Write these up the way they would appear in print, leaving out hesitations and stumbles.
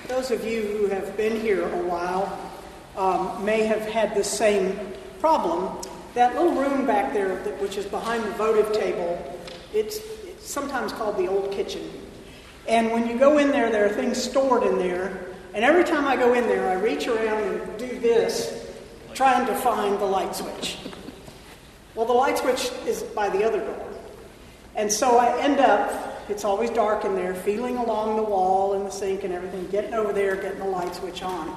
Those of you who have been here a while may have had the same problem. That little room back there, which is behind the votive table, it's sometimes called the old kitchen. And when you go in there are things stored in there. And every time I go in there, I reach around and do this, trying to find the light switch. Well, the light switch is by the other door. And so I end up, it's always dark in there, feeling along the wall and the sink and everything, getting over there, getting the light switch on.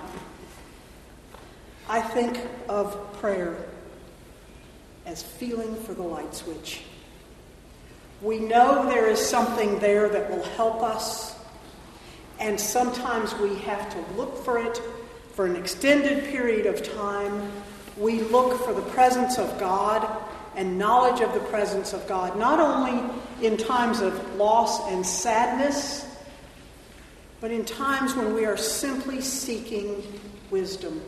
I think of prayer as feeling for the light switch. We know there is something there that will help us, and sometimes we have to look for it for an extended period of time. We look for the presence of God and knowledge of the presence of God, not only in times of loss and sadness, but in times when we are simply seeking wisdom.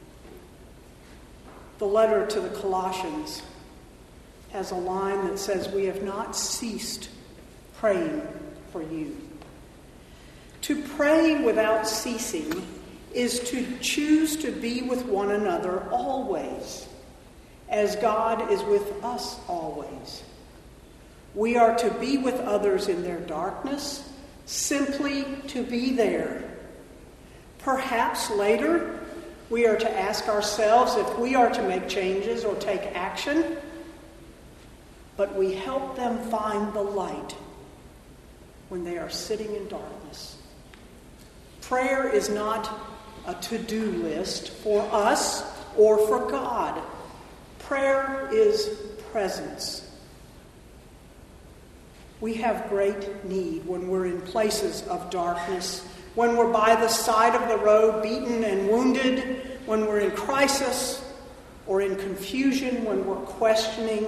The letter to the Colossians has a line that says, "We have not ceased praying for you." To pray without ceasing is to choose to be with one another always, as God is with us always. We are to be with others in their darkness, simply to be there. Perhaps later we are to ask ourselves if we are to make changes or take action, but we help them find the light when they are sitting in darkness. Prayer is not a to-do list for us or for God. Prayer is presence. We have great need when we're in places of darkness, when we're by the side of the road, beaten and wounded, when we're in crisis or in confusion, when we're questioning.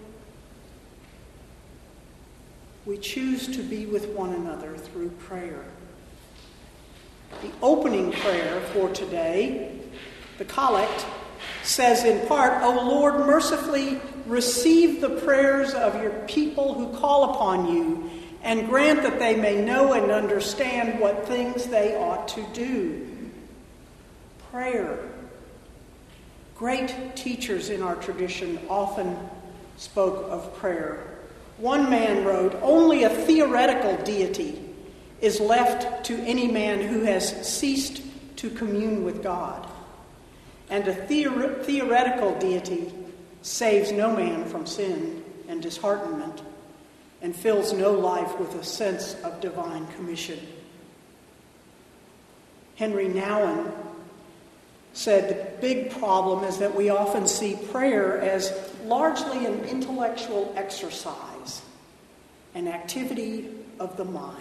We choose to be with one another through prayer. The opening prayer for today, the collect, says in part, "O Lord, mercifully receive the prayers of your people who call upon you, and grant that they may know and understand what things they ought to do." Prayer. Great teachers in our tradition often spoke of prayer. One man wrote, "Only a theoretical deity is left to any man who has ceased to commune with God. And a theoretical deity saves no man from sin and disheartenment and fills no life with a sense of divine commission." Henry Nouwen said the big problem is that we often see prayer as largely an intellectual exercise, an activity of the mind.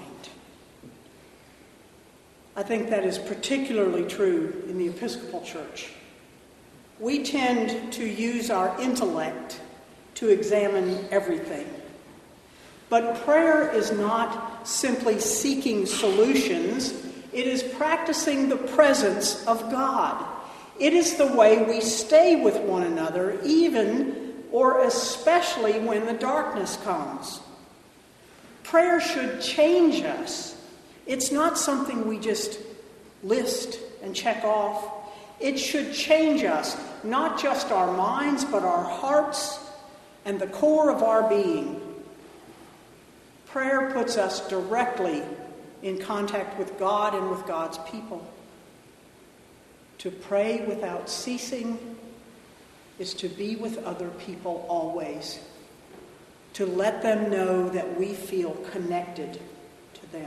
I think that is particularly true in the Episcopal Church. We tend to use our intellect to examine everything. But prayer is not simply seeking solutions. It is practicing the presence of God. It is the way we stay with one another, even or especially when the darkness comes. Prayer should change us. It's not something we just list and check off. It should change us, not just our minds, but our hearts and the core of our being. Prayer puts us directly in contact with God and with God's people. To pray without ceasing is to be with other people always, to let them know that we feel connected to them.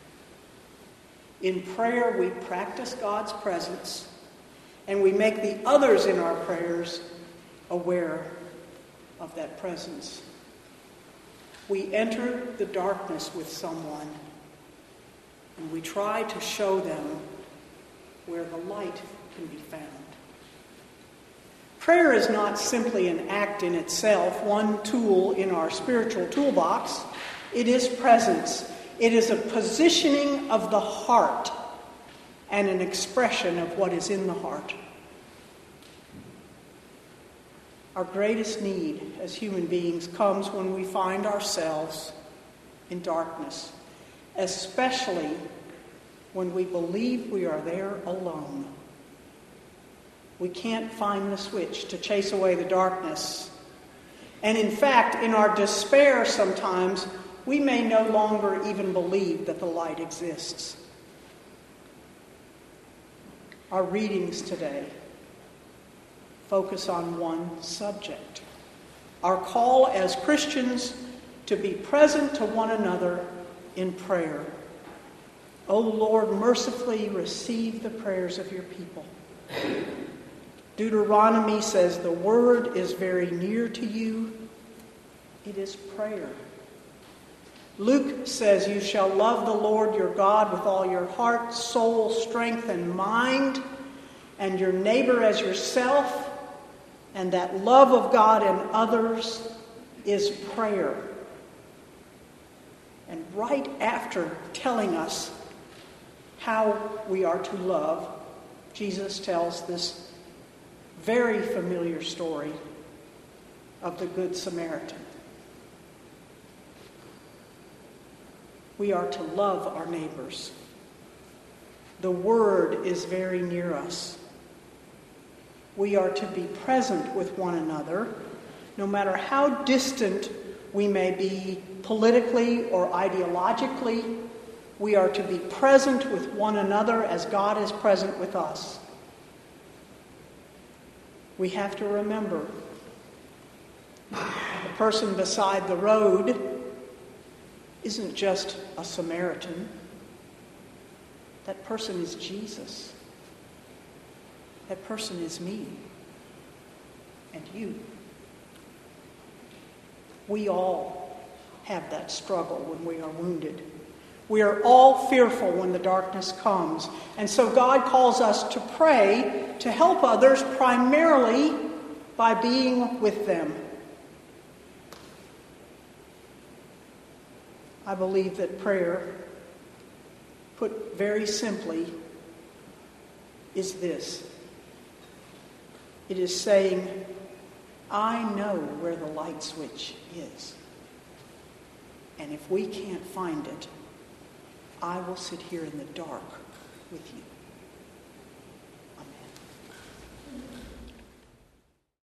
In prayer, we practice God's presence, and we make the others in our prayers aware of that presence. We enter the darkness with someone, and we try to show them where the light can be found. Prayer is not simply an act in itself, one tool in our spiritual toolbox. It is presence. It is a positioning of the heart and an expression of what is in the heart. Our greatest need as human beings comes when we find ourselves in darkness, especially when we believe we are there alone. We can't find the switch to chase away the darkness. And in fact, in our despair sometimes, we may no longer even believe that the light exists. Our readings today focus on one subject: our call as Christians to be present to one another in prayer. O Lord, mercifully receive the prayers of your people. Deuteronomy says the word is very near to you. It is prayer. Luke says you shall love the Lord your God with all your heart, soul, strength, and mind, and your neighbor as yourself. And that love of God and others is prayer. And right after telling us how we are to love, Jesus tells this very familiar story of the Good Samaritan. We are to love our neighbors. The word is very near us. We are to be present with one another, no matter how distant we may be politically or ideologically. We are to be present with one another as God is present with us. We have to remember the person beside the road isn't just a Samaritan. That person is Jesus. That person is me and you. We all have that struggle when we are wounded. We are all fearful when the darkness comes. And so God calls us to pray to help others primarily by being with them. I believe that prayer, put very simply, is this. It is saying, I know where the light switch is. And if we can't find it, I will sit here in the dark with you.